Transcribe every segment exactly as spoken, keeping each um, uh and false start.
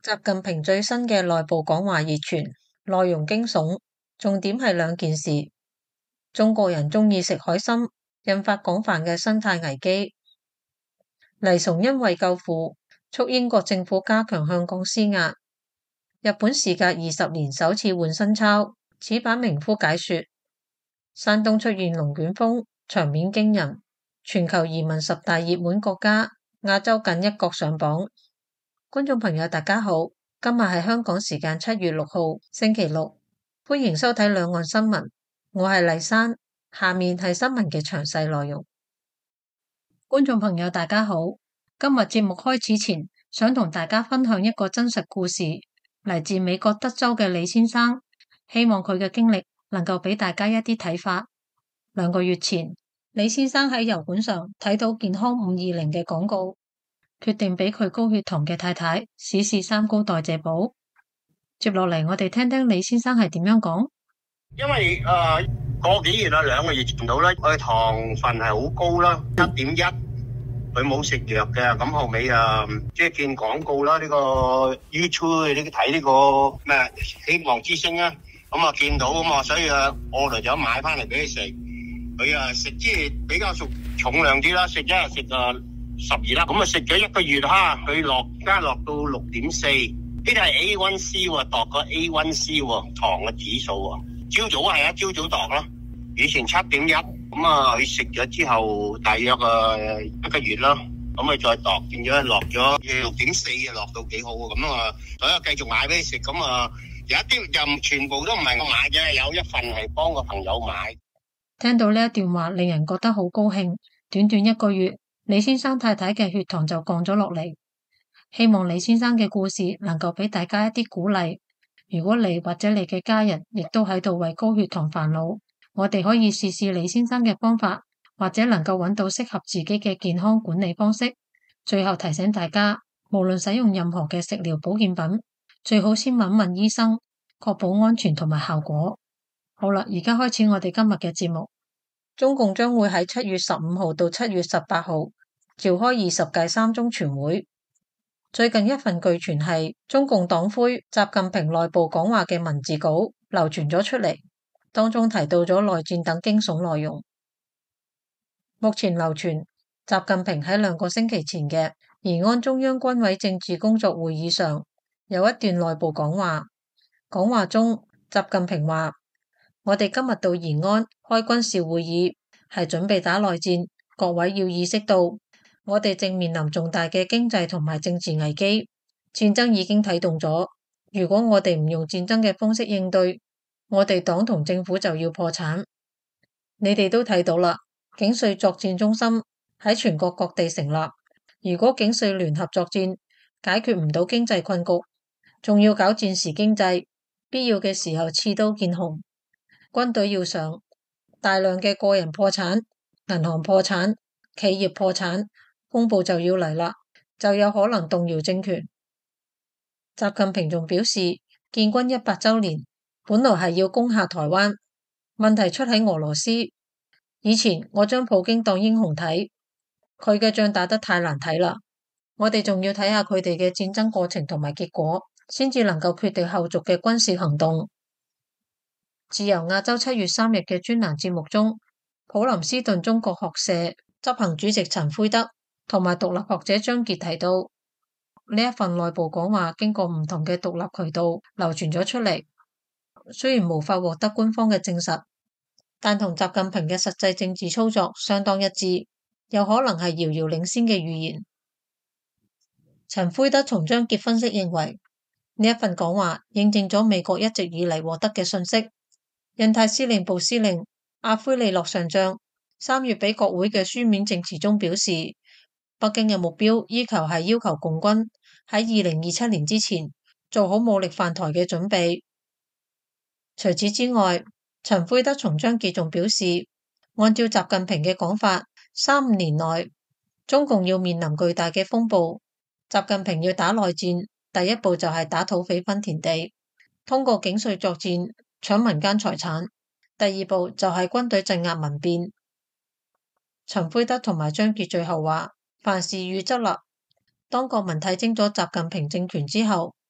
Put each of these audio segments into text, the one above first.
習近平最新嘅內部講話熱傳，內容驚悚，重點係兩件事：中國人鍾意食海參，引發廣泛嘅生態危機；黎崇恩為救父，促英國政府加強向港施壓；日本時隔二十年首次換新鈔，此版名夫解說；山東出現龍捲風，場面驚人；全球移民十大熱門國家，亞洲僅一國上榜。觀眾朋友大家好，今日係香港時間七月六號星期六，歡迎收睇兩岸新聞，我係麗珊，下面係新聞嘅詳細內容。觀眾朋友大家好，今日節目開始前，想同大家分享一個真實故事，嚟自美國德州嘅李先生，希望佢嘅經歷能夠俾大家一啲睇法。兩個月前，李先生喺油管上睇到健康五二零嘅廣告，決定俾佢高血糖嘅太太試試三高代謝寶。接落嚟，我哋聽聽李先生係點樣講。 因為誒、呃、個幾月啦，兩個月前到咧，佢糖分係好高啦，一點一，佢冇食藥嘅。咁後尾啊，即係見廣告啦，呢、這個 YouTube 呢睇呢個咩希望之星啊，咁啊見到咁啊，所以啊，我嚟咗買翻嚟俾佢食。佢啊食即係比較重重量啲啦，食一日食啊十二粒，咁啊食咗一個月哈，佢落加落到六點四，呢啲係 A one C 喎，度個 A one C 喎，糖嘅指數喎。朝早係啊，朝早度啦，以前七點一，咁啊佢食咗之後大約啊一個月啦，咁啊再度變咗落咗六點四啊，落到幾好啊，咁啊所以繼續買俾佢食，咁啊有一啲就全部都唔係我買嘅，有一份係幫個朋友買。 聽到呢一段話，令人覺得好高興。短短一個月，李先生太太嘅血糖就降咗落嚟。希望李先生嘅故事能夠俾大家一啲鼓勵。如果你或者你嘅家人亦都喺度為高血糖煩惱，我哋可以試試李先生嘅方法，或者能夠揾到適合自己嘅健康管理方式。最後提醒大家，無論使用任何嘅食療保健品，最好先問問醫生，確保安全同埋效果。好啦，而家開始我哋今日嘅節目。中共將會喺七月十五號到七月十八號召開二十屆三中全會。最近一份據傳係中共黨魁習近平內部講話嘅文字稿流傳咗出嚟，當中提到咗內戰等驚悚內容。目前流傳習近平喺兩個星期前嘅延安中央軍委政治工作會議上有一段內部講話，講話中習近平話：我哋今日到延安開軍事會議，係準備打內戰。各位要意識到，我哋正面臨重大嘅經濟同埋政治危機，戰爭已經啟動咗。如果我哋唔用戰爭嘅方式應對，我哋黨同政府就要破產。你哋都睇到啦，警稅作戰中心喺全國各地成立。如果警稅聯合作戰解決唔到經濟困局，仲要搞戰時經濟，必要嘅時候刺刀見紅。軍隊要上，大量嘅個人破產、銀行破產、企業破產，風暴就要嚟啦，就有可能動搖政權。習近平仲表示，建軍一百週年，本來係要攻下台灣，問題出喺俄羅斯。以前我將普京當英雄睇，佢嘅仗打得太難睇啦。我哋仲要睇下佢哋嘅戰爭過程同埋結果，先至能夠決定後續嘅軍事行動。自由亞洲七月三日嘅專欄節目中，普林斯頓中國學社執行主席陳魁德同埋獨立學者張傑提到，呢一份內部講話經過唔同嘅獨立渠道流傳咗出嚟，雖然無法獲得官方嘅證實，但同習近平嘅實際政治操作相當一致，有可能係遙遙領先嘅預言。陳魁德同張傑分析認為，呢一份講話認證咗美國一直以嚟獲得嘅信息。印太司令部司令阿奎利諾上將三月俾國會嘅書面證詞中表示，北京嘅目標依舊係要求共軍喺二零二七年之前做好武力犯台嘅準備。除此之外，陳魁德同張傑仲表示，按照習近平嘅講法，三五年內中共要面臨巨大嘅風暴。習近平要打內戰，第一步就係打土匪分田地，通過警稅作戰搶民間財產，第二步就係軍隊鎮壓民變。陳魁德同埋張傑最後話，凡事預則立，當國民睇清咗習近平政權之後，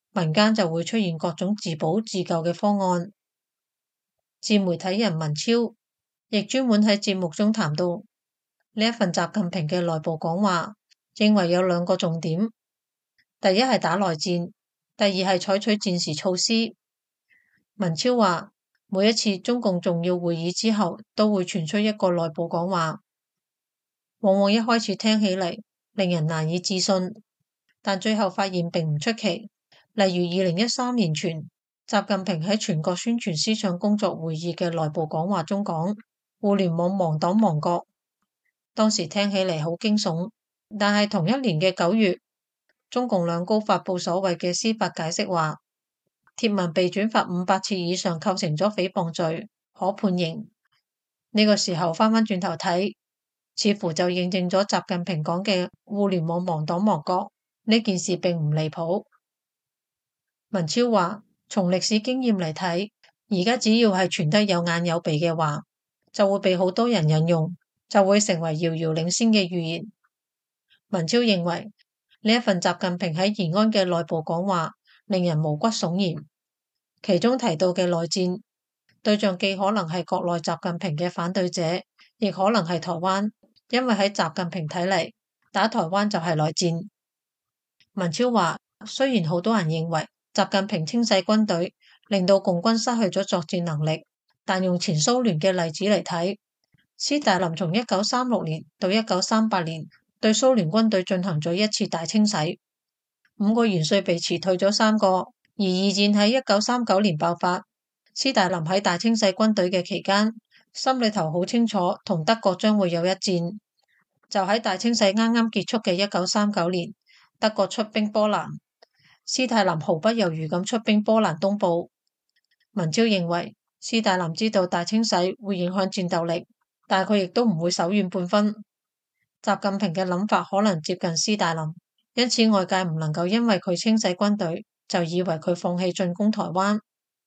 民間就會出現各種自保自救嘅方案。自媒體人文超亦專門喺節目中談到呢一份習近平嘅內部講話，認為有兩個重點：第一係打內戰，第二係採取戰時措施。文超話，每一次中共重要會議之後，都會傳出一個內部講話，往往一開始聽起嚟令人難以置信，但最後發現並唔出奇。例如二零一三年傳習近平喺全國宣傳思想工作會議嘅內部講話中講互聯網亡黨亡國，當時聽起嚟好驚悚，但係同一年嘅九月，中共兩高發佈所謂嘅司法解釋，話貼文被轉發五百次以上構成咗誹謗罪，可判刑。呢個時候翻返轉頭睇，似乎就認證咗習近平講嘅互聯網亡黨亡國呢件事並唔離譜。文超話，從歷史經驗嚟睇，而家只要係傳得有眼有鼻嘅話，就會被好多人引用，就會成為遙遙領先嘅預言。文超認為呢一份習近平喺延安嘅內部講話令人毛骨悚然，其中提到嘅內戰對象既可能係國內習近平嘅反對者，亦可能係台灣，因為喺習近平睇嚟，打台灣就係內戰。文超話，雖然好多人認為習近平清洗軍隊令到共軍失去咗作戰能力，但用前蘇聯嘅例子嚟睇，斯大林從一九三六年到一九三八年對蘇聯軍隊進行咗一次大清洗，五個元帥被辭退咗三個，而二戰喺一九三九年爆發。斯大林喺大清洗軍隊嘅期間，心裏頭好清楚同德國將會有一戰，就喺大清洗啱啱結束嘅一九三九年，德國出兵波蘭，斯大林毫不猶豫咁出兵波蘭東部。文超認為斯大林知道大清洗會影響戰鬥力，但佢亦都唔會手軟半分。習近平嘅諗法可能接近斯大林，因此外界唔能夠因為佢清洗軍隊就以為佢放棄進攻台灣。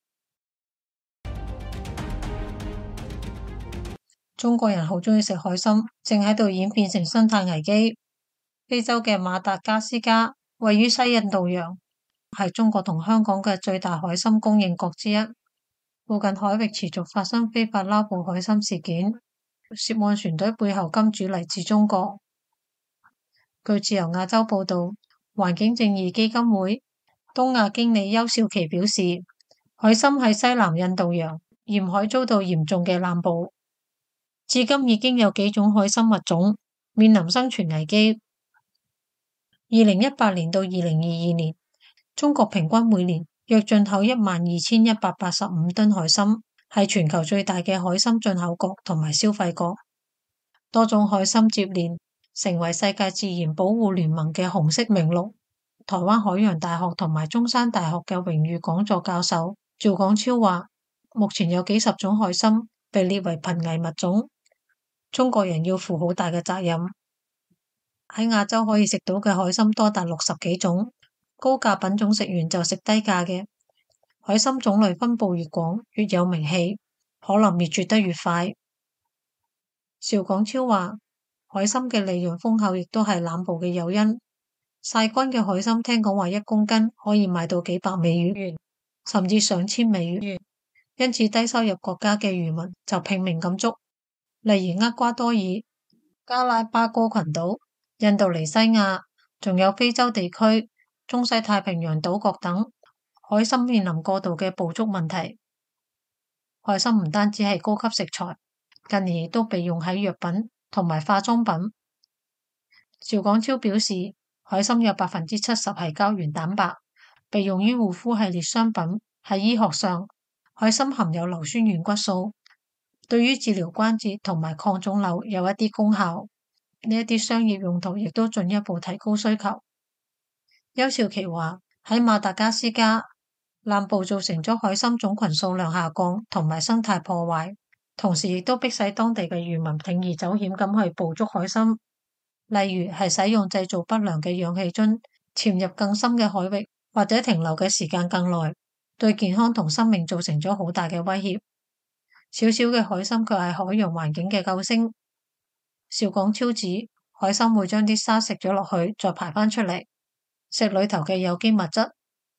中國人好鍾意食海參，正喺度演變成生態危機。非洲嘅馬達加斯加位於西印度洋，係中國同香港嘅最大海參供應國之一。附近海域持續發生非法撈捕海參事件，涉案船隊背後金主嚟自中國。據自由亞洲報道，環境正義基金會東亞經理邱少琪表示，海參喺西南印度洋沿海遭到嚴重嘅濫捕，至今已經有幾種海參物種面臨生存危機。二零一八年到二零二二年，中國平均每年約進口一萬二千一百八十五噸海參，係全球最大嘅海參進口國同埋消費國。多種海參接連成為世界自然保護聯盟嘅紅色名錄。台灣海洋大學同埋中山大學嘅榮譽講座教授趙廣超話，目前有幾十種海參被列為瀕危物種，中國人要負好大嘅責任。喺亞洲可以食到嘅海參多達六十幾種，高價品種食完就食低價嘅。海參種類分布越廣，越有名氣，可能滅絕得越快。邵廣超話，海參嘅利潤豐厚亦都係濫捕嘅誘因。曬乾嘅海參聽講話一公斤可以賣到幾百美元，甚至上千美元，因此低收入國家嘅漁民就拼命咁捉，例如厄瓜多爾、加拉巴哥群島、印度尼西亞，仲有非洲地區、中西太平洋島國等，海參面臨過度嘅捕捉問題。海參唔單止係高級食材，近年亦都被用喺藥品同埋化妝品。邵廣超表示，海參有百分之七十係膠原蛋白，被用於護膚系列商品。喺醫學上，海參含有硫酸軟骨素，對於治療關節同埋抗腫瘤有一啲功效。呢一啲商業用途亦都進一步提高需求。邱少琪話，喺馬達加斯加，濫捕造成咗海參種群數量下降同埋生態破壞，同時亦都迫使當地嘅漁民鋌而走險咁去捕捉海參，例如係使用製造不良嘅氧氣樽，潛入更深嘅海域，或者停留嘅時間更耐，對健康同生命造成咗好大嘅威脅。小小嘅海參卻係海洋環境嘅救星。邵廣超指，海參會將啲沙食咗落去，再排返出嚟，食裏頭嘅有機物質，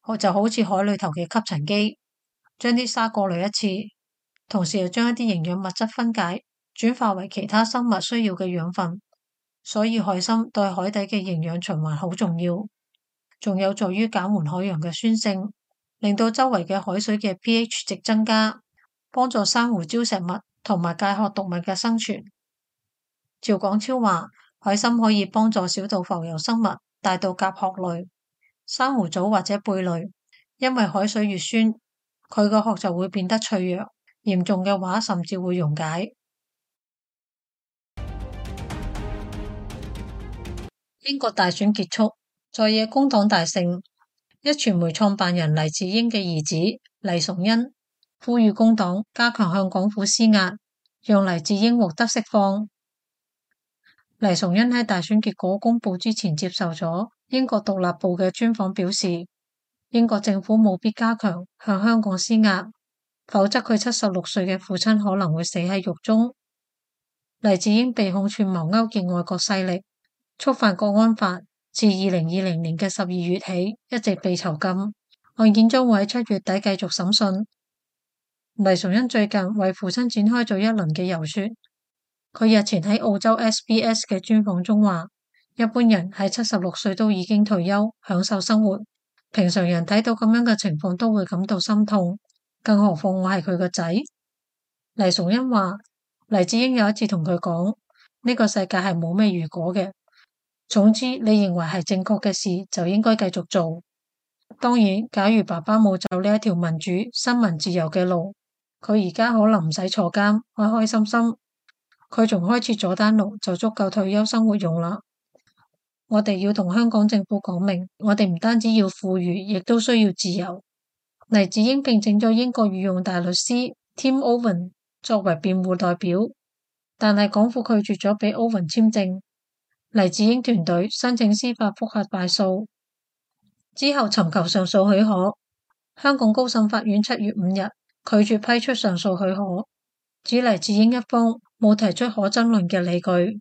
就好似海裏頭嘅吸塵機，將啲沙過濾一次，同時又將一啲營養物質分解，轉化為其他生物需要嘅養分。所以海參對海底嘅營養循環好重要，仲有助於減緩海洋嘅酸性，令到周圍嘅海水嘅 pH 值增加，幫助珊瑚礁石物同埋介殼動物嘅生存。趙廣超話，海參可以幫助小到浮游生物，大到甲殼類、珊瑚藻或者貝類，因為海水越酸，佢個殼就會變得脆弱，嚴重嘅話甚至會溶解。英國大選結束，在野工黨大勝。壹傳媒創辦人黎智英嘅兒子黎崇恩呼籲工黨加強向港府施壓，讓黎智英獲得釋放。黎崇恩喺大選結果公布之前接受咗英國獨立報嘅專訪，表示英國政府務必加強向香港施壓，否則佢七十六歲嘅父親可能會死喺獄中。黎智英被控串謀勾結外國勢力，觸犯國安法，自二零二零年嘅十二月起一直被囚禁，案件將會喺七月底繼續審訊。黎崇恩最近為父親展開咗一輪嘅遊說。佢日前喺澳洲 S B S 嘅專訪中話，一般人喺七十六歲都已經退休，享受生活。平常人睇到咁樣嘅情況都會感到心痛，更何況我係佢個仔。黎崇恩話，黎智英有一次同佢講，呢個世界係冇咩如果嘅。總之，你認為係正確嘅事就應該繼續做。當然，假如爸爸冇走呢一條民主、新聞自由嘅路，佢而家可能唔使坐監，開開心心。佢仲開設佐丹奴就足夠退休生活用啦。我哋要同香港政府講明，我哋唔單止要富裕，亦都需要自由。黎智英聘請咗英國御用大律師 Tim Owen 作為辯護代表，但係港府拒絕咗俾 Owen 簽證。黎智英團隊申請司法覆核敗訴，之後尋求上訴許可。香港高審法院七月五日拒絕批出上訴許可，指黎智英一方冇提出可爭論嘅理據。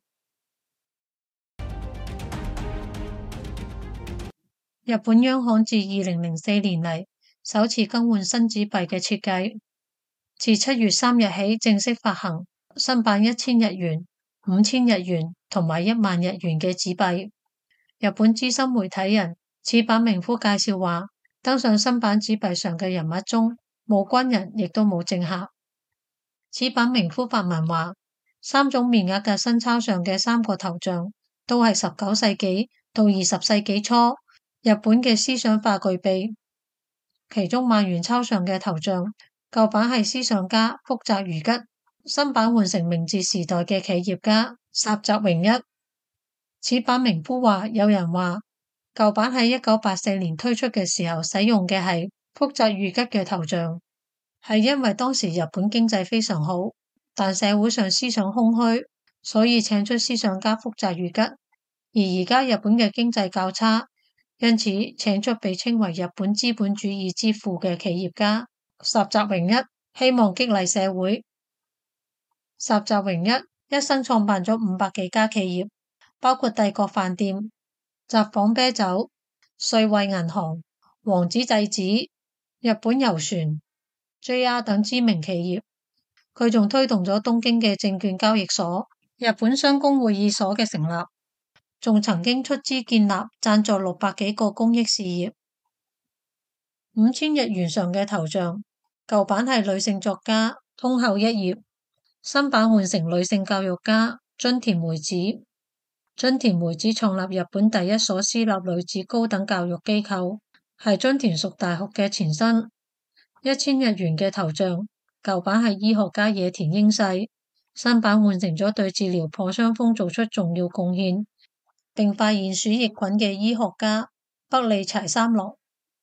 日本央行自二零零四年嚟首次更換新紙幣嘅設計，自七月三日起正式發行新版一千日元、五千日元同埋一萬日元嘅紙幣。日本資深媒體人矢板明夫介紹話，登上新版紙幣上嘅人物中冇軍人，亦都冇政客。矢板明夫發文話，三種面額嘅新鈔上嘅三個頭像都係十九世紀到二十世紀初日本嘅思想化巨擘。其中萬元鈔上嘅頭像，舊版係思想家福澤諭吉，新版換成明治時代嘅企業家澀澤榮一。矢板明夫話，有人話舊版喺一九八四年推出嘅時候使用嘅係福澤諭吉嘅頭像，係因為當時日本經濟非常好，但社會上思想空虛，所以請出思想家福澤諭吉。而而家日本嘅經濟較差，因此請出被稱為日本資本主義之父嘅企業家澀澤榮一，希望激勵社會。澀澤榮一一生創辦咗五百幾家企業，包括帝國飯店、札幌啤酒、瑞惠銀行、王子製紙、日本郵船、J R 等知名企業。佢仲推動咗東京嘅證券交易所、日本商工會議所嘅成立，仲曾經出資建立贊助六百幾個公益事業。五千日元上嘅頭像，舊版係女性作家樋口一葉，新版換成女性教育家津田梅子。津田梅子創立日本第一所私立女子高等教育機構，係津田塾大學嘅前身。一千日元嘅頭像，舊版係醫學家野田英世，新版換成咗對治療破傷風做出重要貢獻，並發現鼠疫菌嘅醫學家北里柴三郎。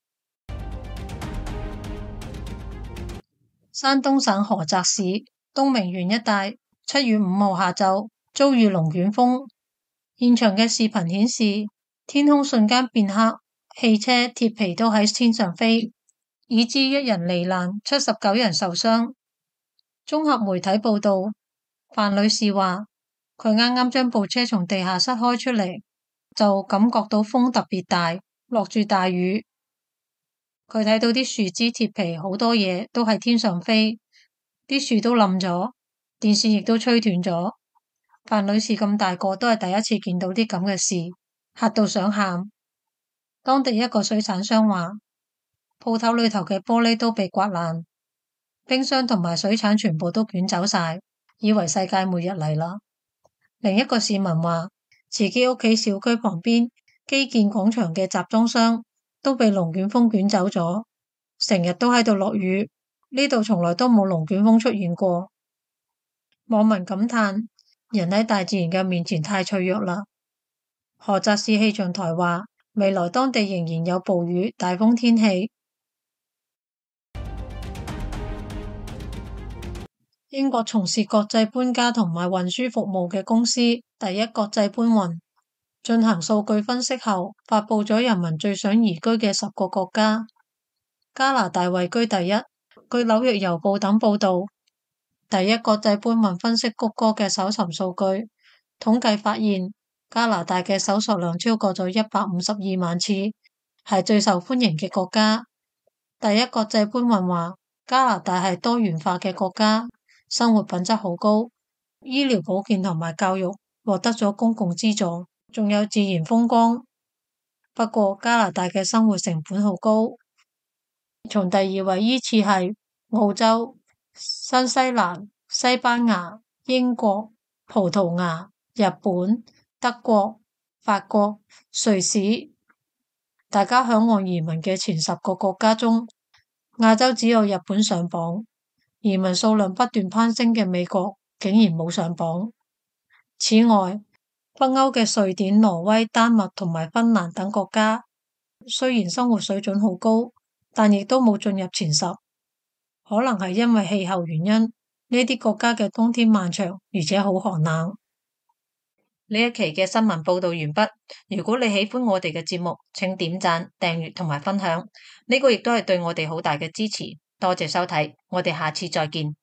山東省菏澤市東明園一帶七月五號下晝遭遇龍捲風，現場嘅視頻顯示天空瞬間變黑，汽車、鐵皮都喺天上飛，以致一人罹難，七十九人受傷。綜合媒體報道，范女士話佢啱啱將部車從地下室開出嚟，就感覺到風特別大，落住大雨。 佢睇到啲樹枝、鐵皮好多嘢都喺天上飛，啲樹都冧咗，電線亦都吹斷咗。范女士咁大個都係第一次見到啲咁嘅事，嚇到想喊。當地一個水產商話，鋪頭裏頭嘅玻璃都被刮爛，冰箱同埋水產全部都捲走晒，以為世界末日嚟啦。另一個市民話，自己屋企小區旁邊基建廣場嘅集裝箱都被龍捲風捲走咗，成日都喺度落雨，呢度從來都冇龍捲風出現過。網民感嘆，人喺大自然嘅面前太脆弱啦。菏澤市氣象台話，未來當地仍然有暴雨、大風天氣。英國從事國際搬家同埋運輸服務嘅公司第一國際搬運進行數據分析後，發佈咗人民最想移居嘅十個國家，加拿大位居第一。據紐約郵報等報道，第一國際搬運分析谷歌嘅搜尋數據，統計發現加拿大嘅搜索量超過咗一百五十二萬次，係最受歡迎嘅國家。第一國際搬運話，加拿大係多元化嘅國家，生活品質好高，醫療保健同埋教育獲得咗公共資助，仲有自然風光。不過加拿大嘅生活成本好高，從第二位依次係澳洲、新西蘭、西班牙、英國、葡萄牙、日本、德國、法國、瑞士。大家嚮往移民嘅前十個國家中，亞洲只有日本上榜，移民數量不斷攀升嘅美國竟然冇上榜。此外，北歐嘅瑞典、挪威、丹麥同埋芬蘭等國家，雖然生活水準好高，但亦都冇進入前十。可能係因為氣候原因，呢啲國家嘅冬天漫長，而且好寒冷。呢一期嘅新聞報道完畢。如果你喜歡我哋嘅節目，請點讚、訂閱同埋分享，呢個亦都係對我哋好大嘅支持。多謝收睇，我哋下次再見。